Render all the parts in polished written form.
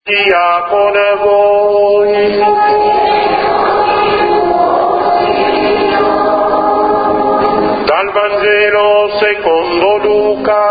sia con voi. Dal Vangelo secondo Luca.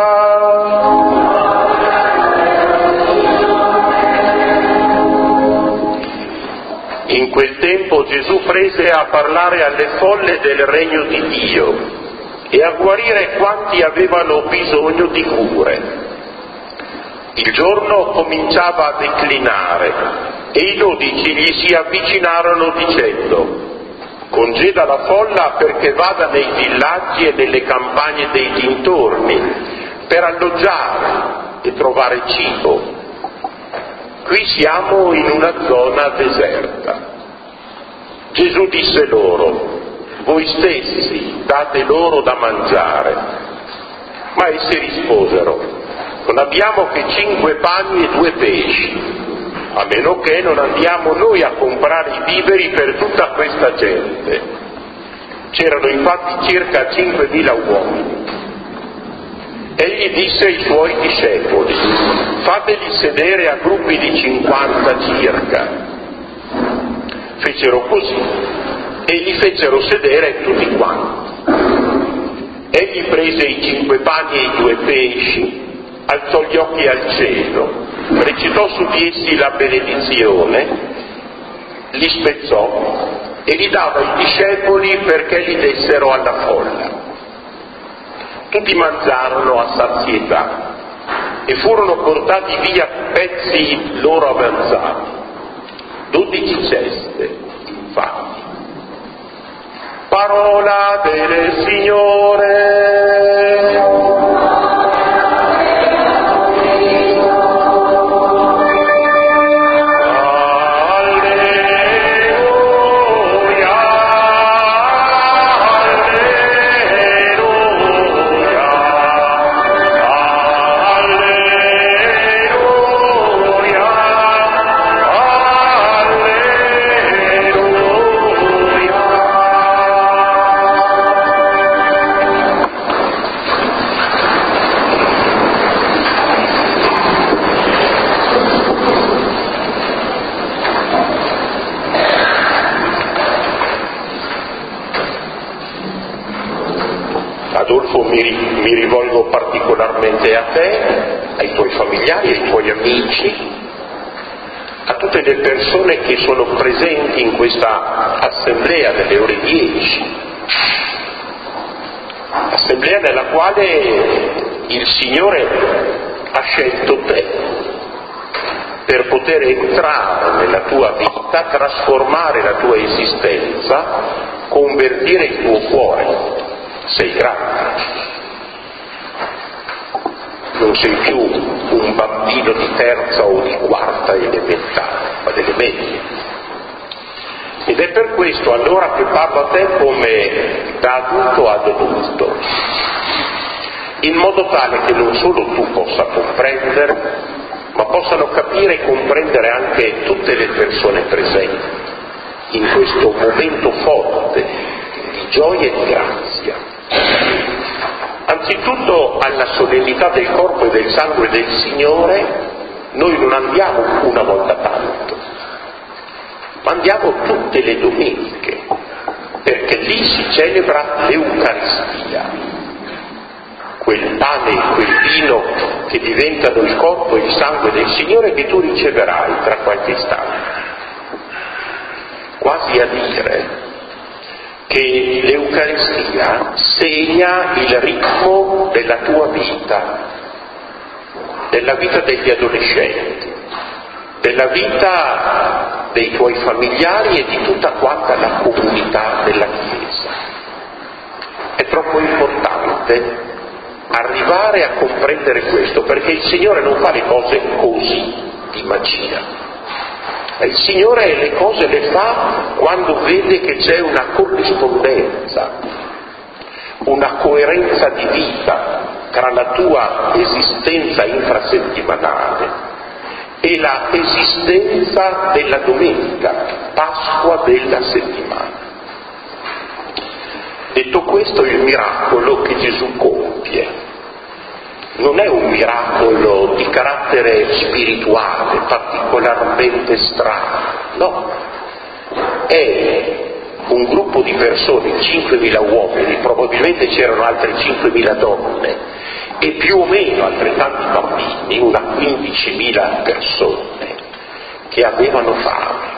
In quel tempo Gesù prese a parlare alle folle del regno di Dio e a guarire quanti avevano bisogno di cure. Il giorno cominciava a declinare e i 12 gli si avvicinarono dicendo: congeda la folla perché vada nei villaggi e nelle campagne dei dintorni per alloggiare e trovare cibo. Qui siamo in una zona deserta. Gesù disse loro: voi stessi date loro da mangiare. Ma essi risposero: non abbiamo che 5 pani e 2 pesci, a meno che non andiamo noi a comprare i viveri per tutta questa gente. C'erano infatti circa 5.000 uomini. Egli disse ai suoi discepoli: fateli sedere a gruppi di 50 circa. Fecero così e li fecero sedere tutti quanti. Egli prese i 5 pani e i 2 pesci, alzò gli occhi al cielo, recitò su di essi la benedizione, li spezzò e li dava ai discepoli perché li dessero alla folla. Tutti mangiarono a sazietà e furono portati via pezzi loro avanzati, 12 ceste, infatti. Parola del Signore. Adolfo, mi rivolgo particolarmente a te, ai tuoi familiari, ai tuoi amici, a tutte le persone che sono presenti in questa assemblea delle ore 10, assemblea nella quale il Signore ha scelto te per poter entrare nella tua vita, trasformare la tua esistenza, convertire il tuo cuore. Sei grande, non sei più un bambino di terza o di quarta elementare, ma delle medie. Ed è per questo allora che parlo a te come da adulto ad adulto, in modo tale che non solo tu possa comprendere, ma possano capire e comprendere anche tutte le persone presenti in questo momento forte di gioia e di grazia. Anzitutto alla solennità del corpo e del sangue del Signore noi non andiamo una volta tanto, ma andiamo tutte le domeniche, perché lì si celebra l'Eucaristia, quel pane e quel vino che diventano il corpo e il sangue del Signore che tu riceverai tra qualche istante. Quasi a dire che l'Eucaristia segna il ritmo della tua vita, della vita degli adolescenti, della vita dei tuoi familiari e di tutta quanta la comunità della Chiesa. È troppo importante arrivare a comprendere questo, perché il Signore non fa le cose così, di magia. Il Signore le cose le fa quando vede che c'è una corrispondenza, una coerenza di vita tra la tua esistenza infrasettimanale e la esistenza della domenica, Pasqua della settimana. Detto questo, il miracolo che Gesù compie non è un miracolo di carattere spirituale, particolarmente strano, no, è un gruppo di persone, 5.000 uomini, probabilmente c'erano altre 5.000 donne e più o meno altrettanti bambini, una 15.000 persone che avevano fame.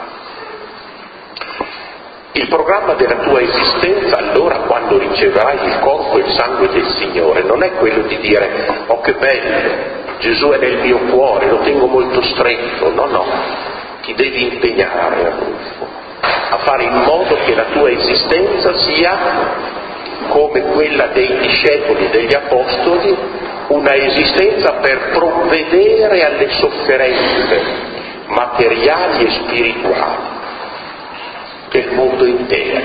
Il programma della tua esistenza allora, quando riceverai il corpo e il sangue del Signore, non è quello di dire «oh che bello, Gesù è nel mio cuore, lo tengo molto stretto», no, ti devi impegnare, Adolfo, a fare in modo che la tua esistenza sia come quella dei discepoli, degli apostoli, una esistenza per provvedere alle sofferenze materiali e spirituali del mondo intero.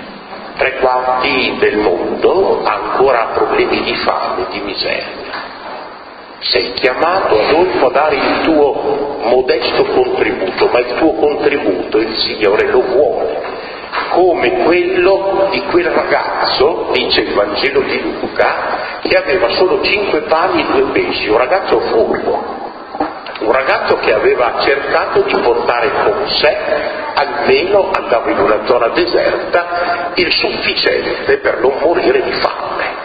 3/4 del mondo ha ancora problemi di fame, di miseria. Sei chiamato, Adolfo, a dare il tuo modesto contributo, ma il tuo contributo il Signore lo vuole, come quello di quel ragazzo, dice il Vangelo di Luca, che aveva solo 5 pani e 2 pesci, un ragazzo furbo, un ragazzo che aveva cercato di portare con sé, almeno andava in una zona deserta, il sufficiente per non morire di fame.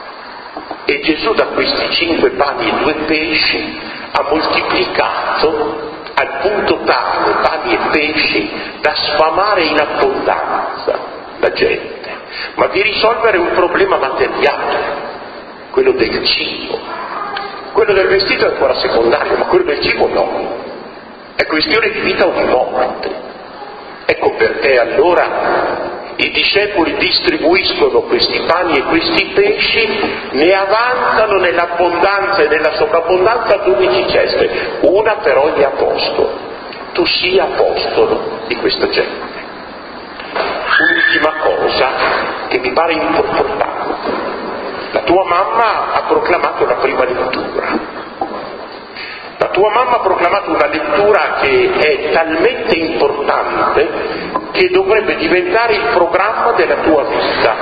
E Gesù da questi 5 pani e 2 pesci ha moltiplicato al punto tale pani e pesci da sfamare in abbondanza la gente, ma di risolvere un problema materiale, quello del cibo. Quello del vestito è ancora secondario, ma quello del cibo no. È questione di vita o di morte. Ecco perché allora i discepoli distribuiscono questi pani e questi pesci, ne avanzano nell'abbondanza e nella sovrabbondanza 12 ceste, una per ogni apostolo. Tu sii apostolo di questa gente. Ultima cosa che mi pare importante. La tua mamma ha proclamato la prima lettura. La tua mamma ha proclamato una lettura che è talmente importante che dovrebbe diventare il programma della tua vita.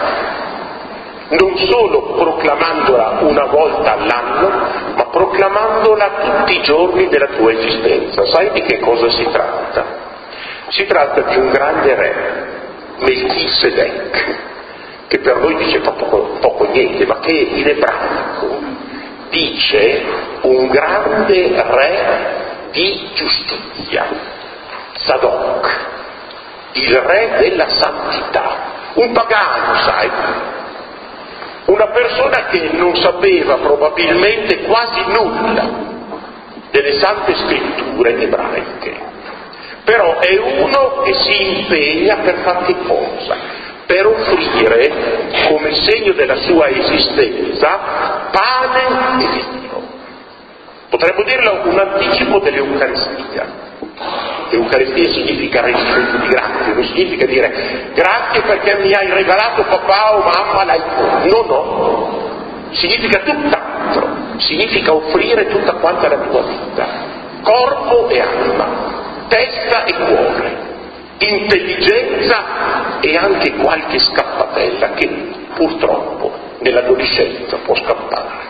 Non solo proclamandola una volta all'anno, ma proclamandola tutti i giorni della tua esistenza. Sai di che cosa si tratta? Si tratta di un grande re, Melchisedec, che per noi dice poco niente, ma che in ebraico dice un grande re di giustizia, Zadok, il re della santità, un pagano, sai, una persona che non sapeva probabilmente quasi nulla delle sante scritture ebraiche, però è uno che si impegna per fare che cosa? Per offrire come segno della sua esistenza pane e vino. Potremmo dirlo un anticipo dell'Eucaristia. L'Eucaristia significa rendimento di grazie, non significa dire grazie perché mi hai regalato papà o mamma l'iPhone. No, significa tutt'altro, significa offrire tutta quanta la tua vita, corpo e anima, testa e cuore, intelligenza e anche qualche scappatella che purtroppo nell'adolescenza può scappare.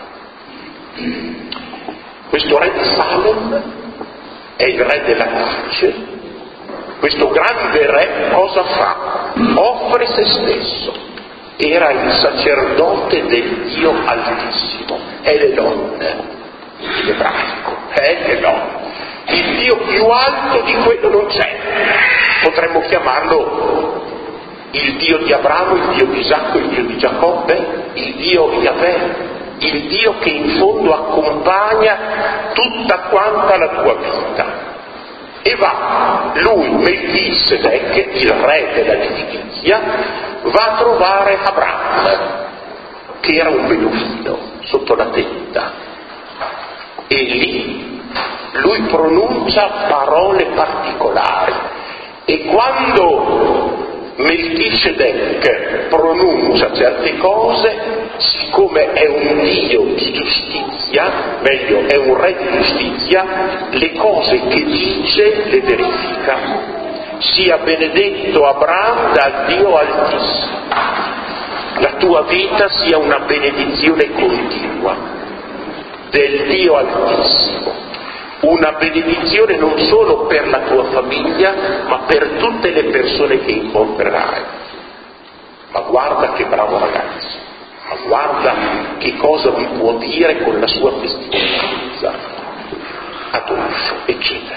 Questo re di Salem è il re della pace. Questo grande re cosa fa? Offre se stesso. Era il sacerdote del Dio Altissimo, Elon in ebraico, Elon. Il Dio più alto di quello non c'è. Potremmo chiamarlo il Dio di Abramo, il Dio di Isacco, il Dio di Giacobbe, il Dio Yahweh, il Dio che in fondo accompagna tutta quanta la tua vita. E va, lui, Melchisedec, il re della giustizia, va a trovare Abramo, che era un beduino sotto la tenda, e lì lui pronuncia parole particolari, e quando Melchisedec pronuncia certe cose, siccome è un Dio di giustizia, meglio è un re di giustizia, le cose che dice le verifica. Sia benedetto Abramo dal Dio Altissimo, la tua vita sia una benedizione continua. del Dio Altissimo, una benedizione non solo per la tua famiglia, ma per tutte le persone che incontrerai. Ma guarda che bravo ragazzo, ma guarda che cosa vi può dire con la sua testimonianza, Adolfo, eccetera.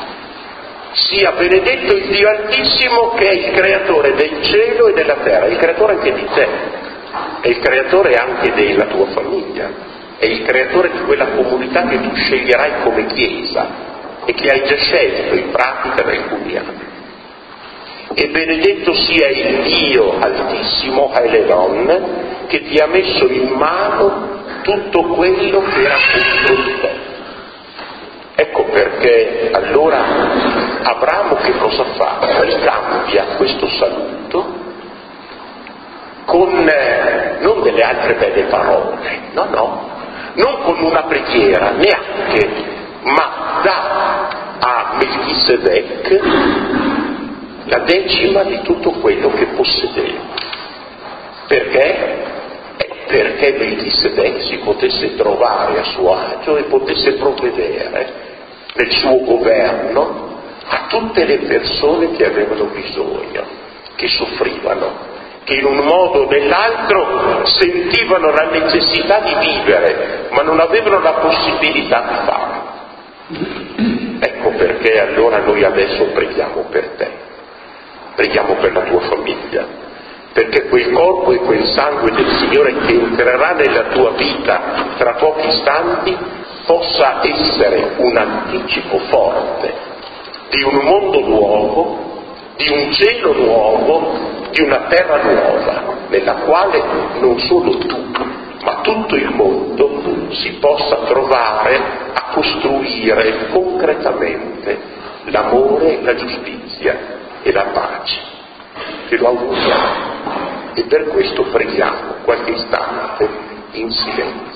Sia benedetto il Dio Altissimo, che è il creatore del cielo e della terra, è il creatore anche di te, è il creatore anche della tua famiglia, è il creatore di quella comunità che tu sceglierai come chiesa e che hai già scelto in pratica da alcuni anni. E benedetto sia il Dio Altissimo, Elelon, che ti ha messo in mano tutto quello che era contro di te. Ecco perché allora Abramo che cosa fa? Ricambia questo saluto con non delle altre belle parole, no, non con una preghiera, neanche, ma dà a Melchisedec la decima di tutto quello che possedeva. Perché? Perché Melchisedec si potesse trovare a suo agio e potesse provvedere nel suo governo a tutte le persone che avevano bisogno, che soffrivano, che in un modo o nell'altro sentivano la necessità di vivere, ma non avevano la possibilità di farlo. Ecco perché allora noi adesso preghiamo per te, preghiamo per la tua famiglia, perché quel corpo e quel sangue del Signore che entrerà nella tua vita tra pochi istanti possa essere un anticipo forte di un mondo nuovo, di un cielo nuovo, di una terra nuova, nella quale non solo tu, ma tutto il mondo si possa trovare a costruire concretamente l'amore, la giustizia e la pace. Te lo auguriamo e per questo preghiamo qualche istante in silenzio.